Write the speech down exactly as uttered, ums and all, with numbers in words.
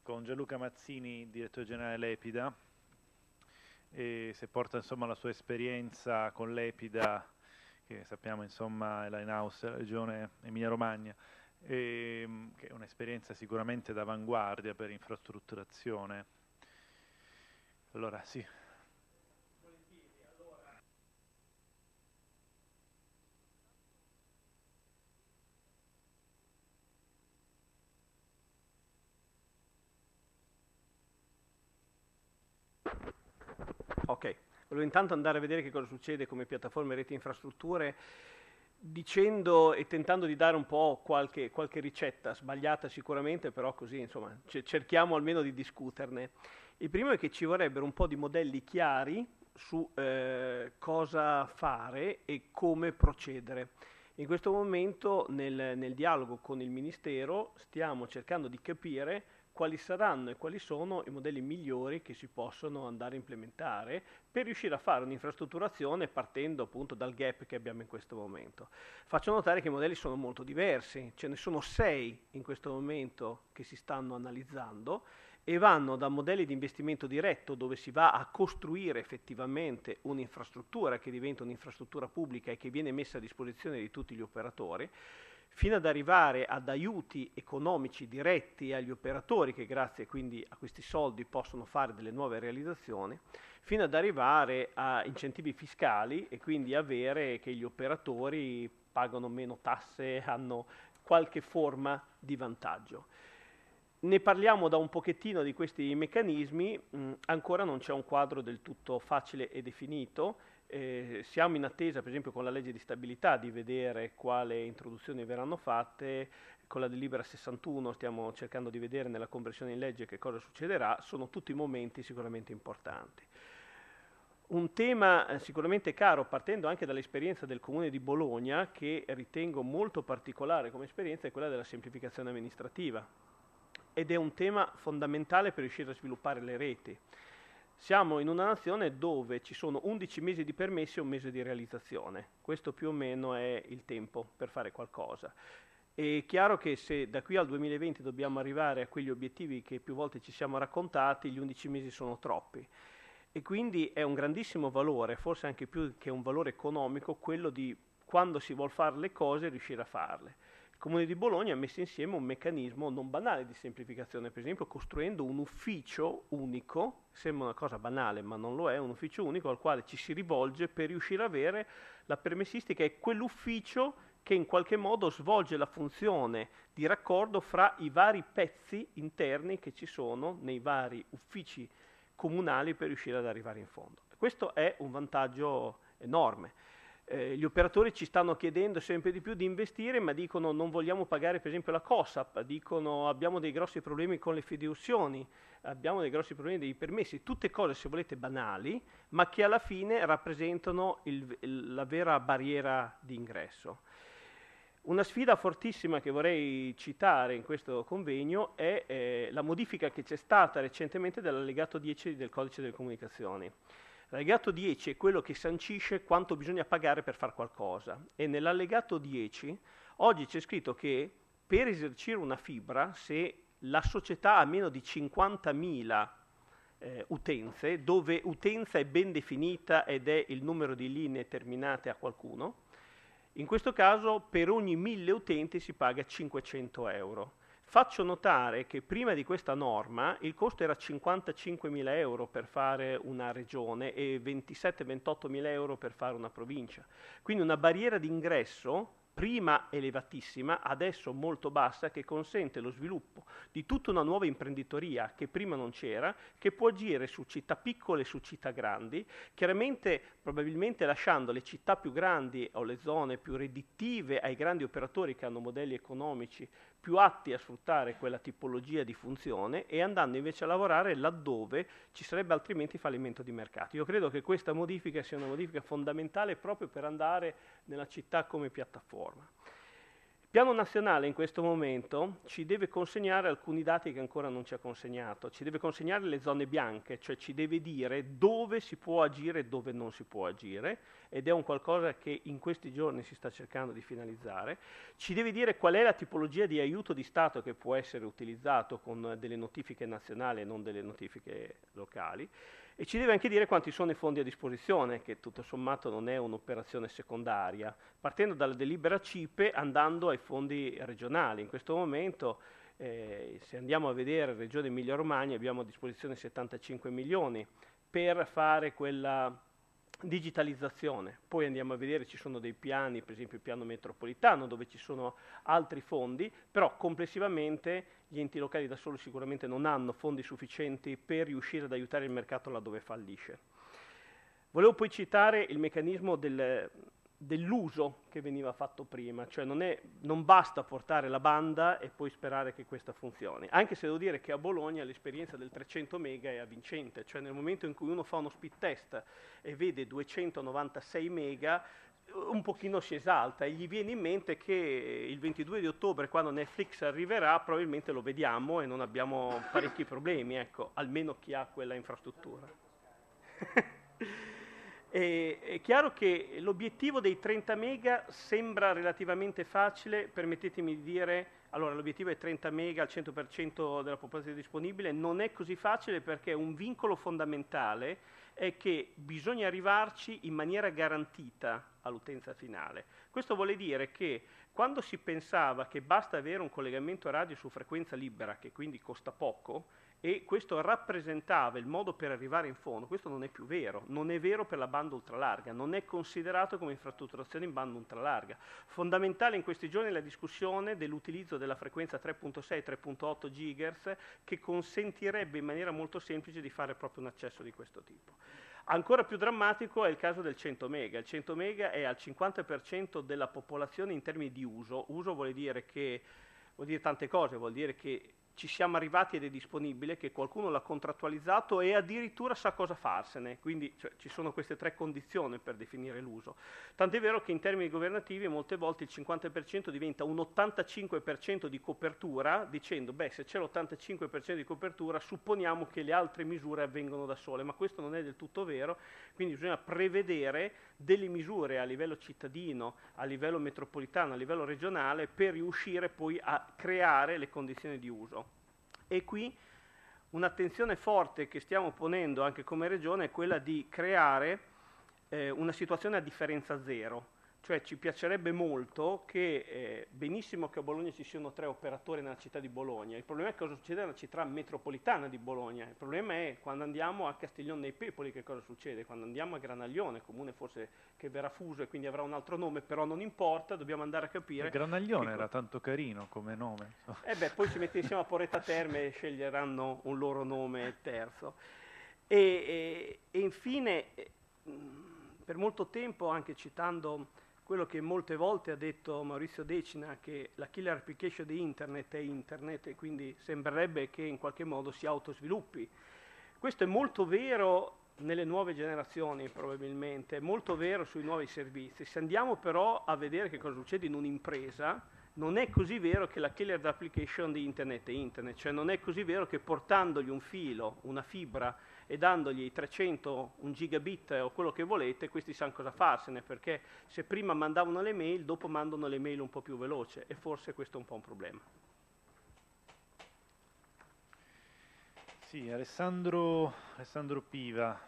con Gianluca Mazzini, direttore generale Lepida, e se porta insomma la sua esperienza con Lepida, che sappiamo insomma è la in-house della regione Emilia-Romagna, e, che è un'esperienza sicuramente d'avanguardia per infrastrutturazione. Allora sì. Ok, volevo intanto andare a vedere che cosa succede come piattaforme reti infrastrutture, dicendo e tentando di dare un po' qualche, qualche ricetta, sbagliata sicuramente, però così insomma ce- cerchiamo almeno di discuterne. Il primo è che ci vorrebbero un po' di modelli chiari su eh, cosa fare e come procedere. In questo momento nel, nel dialogo con il Ministero stiamo cercando di capire quali saranno e quali sono i modelli migliori che si possono andare a implementare per riuscire a fare un'infrastrutturazione partendo appunto dal gap che abbiamo in questo momento. Faccio notare che i modelli sono molto diversi, ce ne sono sei in questo momento che si stanno analizzando e vanno da modelli di investimento diretto dove si va a costruire effettivamente un'infrastruttura che diventa un'infrastruttura pubblica e che viene messa a disposizione di tutti gli operatori, fino ad arrivare ad aiuti economici diretti agli operatori che grazie quindi a questi soldi possono fare delle nuove realizzazioni, fino ad arrivare a incentivi fiscali e quindi avere che gli operatori pagano meno tasse, hanno qualche forma di vantaggio. Ne parliamo da un pochettino di questi meccanismi, mh, ancora non c'è un quadro del tutto facile e definito. Eh, siamo in attesa, per esempio, con la legge di stabilità di vedere quale introduzioni verranno fatte, con la delibera sessantuno stiamo cercando di vedere nella conversione in legge che cosa succederà, sono tutti momenti sicuramente importanti. Un tema eh, sicuramente caro, partendo anche dall'esperienza del Comune di Bologna, che ritengo molto particolare come esperienza, è quella della semplificazione amministrativa. Ed è un tema fondamentale per riuscire a sviluppare le reti. Siamo in una nazione dove ci sono undici mesi di permessi e un mese di realizzazione. Questo più o meno è il tempo per fare qualcosa. È chiaro che se da qui al duemilaventi dobbiamo arrivare a quegli obiettivi che più volte ci siamo raccontati, gli undici mesi sono troppi. E quindi è un grandissimo valore, forse anche più che un valore economico, quello di quando si vuol fare le cose riuscire a farle. Il Comune di Bologna ha messo insieme un meccanismo non banale di semplificazione, per esempio costruendo un ufficio unico, sembra una cosa banale ma non lo è, un ufficio unico al quale ci si rivolge per riuscire ad avere la permessistica, è quell'ufficio che in qualche modo svolge la funzione di raccordo fra i vari pezzi interni che ci sono nei vari uffici comunali per riuscire ad arrivare in fondo. Questo è un vantaggio enorme. Eh, gli operatori ci stanno chiedendo sempre di più di investire, ma dicono non vogliamo pagare per esempio la COSAP, dicono abbiamo dei grossi problemi con le fideiussioni, abbiamo dei grossi problemi dei permessi, tutte cose se volete banali, ma che alla fine rappresentano il, il, la vera barriera di ingresso. Una sfida fortissima che vorrei citare in questo convegno è eh, la modifica che c'è stata recentemente dall'allegato dieci del Codice delle Comunicazioni. L'allegato dieci è quello che sancisce quanto bisogna pagare per fare qualcosa e nell'allegato dieci oggi c'è scritto che per esercire una fibra, se la società ha meno di cinquantamila eh, utenze, dove utenza è ben definita ed è il numero di linee terminate a qualcuno, in questo caso per ogni mille utenti si paga cinquecento euro. Faccio notare che prima di questa norma il costo era cinquantacinquemila euro per fare una regione e ventisette ventottomila euro per fare una provincia. Quindi una barriera d'ingresso prima elevatissima, adesso molto bassa, che consente lo sviluppo di tutta una nuova imprenditoria che prima non c'era, che può agire su città piccole e su città grandi, chiaramente probabilmente lasciando le città più grandi o le zone più redditive ai grandi operatori che hanno modelli economici più atti a sfruttare quella tipologia di funzione e andando invece a lavorare laddove ci sarebbe altrimenti fallimento di mercato. Io credo che questa modifica sia una modifica fondamentale proprio per andare nella città come piattaforma. Il piano nazionale in questo momento ci deve consegnare alcuni dati che ancora non ci ha consegnato, ci deve consegnare le zone bianche, cioè ci deve dire dove si può agire e dove non si può agire, ed è un qualcosa che in questi giorni si sta cercando di finalizzare, ci deve dire qual è la tipologia di aiuto di Stato che può essere utilizzato con delle notifiche nazionali e non delle notifiche locali, e ci deve anche dire quanti sono i fondi a disposizione, che tutto sommato non è un'operazione secondaria, partendo dalla delibera C I P E andando ai fondi regionali. In questo momento, eh, se andiamo a vedere Regione Emilia-Romagna, abbiamo a disposizione settantacinque milioni per fare quella digitalizzazione. Poi andiamo a vedere, ci sono dei piani, per esempio il piano metropolitano, dove ci sono altri fondi, però complessivamente gli enti locali da soli sicuramente non hanno fondi sufficienti per riuscire ad aiutare il mercato laddove fallisce. Volevo poi citare il meccanismo del, dell'uso che veniva fatto prima, cioè non, è, non basta portare la banda e poi sperare che questa funzioni, anche se devo dire che a Bologna l'esperienza del trecento mega è avvincente, cioè nel momento in cui uno fa uno speed test e vede duecentonovantasei mega, un pochino si esalta e gli viene in mente che il ventidue di ottobre, quando Netflix arriverà, probabilmente lo vediamo e non abbiamo parecchi problemi, ecco, almeno chi ha quella infrastruttura. E, è chiaro che l'obiettivo dei trenta mega sembra relativamente facile, permettetemi di dire, allora l'obiettivo è trenta mega al cento per cento della popolazione disponibile, non è così facile perché un vincolo fondamentale è che bisogna arrivarci in maniera garantita all'utenza finale. Questo vuole dire che quando si pensava che basta avere un collegamento radio su frequenza libera, che quindi costa poco, e questo rappresentava il modo per arrivare in fondo, questo non è più vero, non è vero per la banda ultralarga, non è considerato come infrastrutturazione in banda ultralarga. Fondamentale in questi giorni è la discussione dell'utilizzo della frequenza tre virgola sei tre virgola otto gigahertz che consentirebbe in maniera molto semplice di fare proprio un accesso di questo tipo. Ancora più drammatico è il caso del cento mega. Il cento mega è al cinquanta per cento della popolazione in termini di uso. Uso vuol dire che vuol dire tante cose, vuol dire che ci siamo arrivati ed è disponibile, che qualcuno l'ha contrattualizzato e addirittura sa cosa farsene, quindi cioè, ci sono queste tre condizioni per definire l'uso. Tant'è vero che in termini governativi molte volte il cinquanta per cento diventa un ottantacinque per cento di copertura, dicendo beh, se c'è l'ottantacinque per cento di copertura supponiamo che le altre misure avvengono da sole, ma questo non è del tutto vero, quindi bisogna prevedere delle misure a livello cittadino, a livello metropolitano, a livello regionale per riuscire poi a creare le condizioni di uso. E qui un'attenzione forte che stiamo ponendo anche come Regione è quella di creare eh, una situazione a differenza zero. Cioè ci piacerebbe molto che, eh, benissimo che a Bologna ci siano tre operatori nella città di Bologna, il problema è cosa succede nella città metropolitana di Bologna, il problema è quando andiamo a Castiglione dei Pepoli che cosa succede, quando andiamo a Granaglione, comune forse che verrà fuso e quindi avrà un altro nome, però non importa, dobbiamo andare a capire... E Granaglione era tanto carino come nome. Eh beh, poi si mette insieme a Porretta Terme e sceglieranno un loro nome terzo. E, e, e infine, per molto tempo, anche citando... quello che molte volte ha detto Maurizio Decina, che la killer application di internet è internet e quindi sembrerebbe che in qualche modo si autosviluppi. Questo è molto vero nelle nuove generazioni probabilmente, è molto vero sui nuovi servizi. Se andiamo però a vedere che cosa succede in un'impresa, non è così vero che la killer application di internet è internet, cioè non è così vero che portandogli un filo, una fibra, e dandogli trecento, un gigabit o quello che volete, questi sanno cosa farsene, perché se prima mandavano le mail, dopo mandano le mail un po' più veloce e forse questo è un po' un problema. Sì, Alessandro, Alessandro Piva,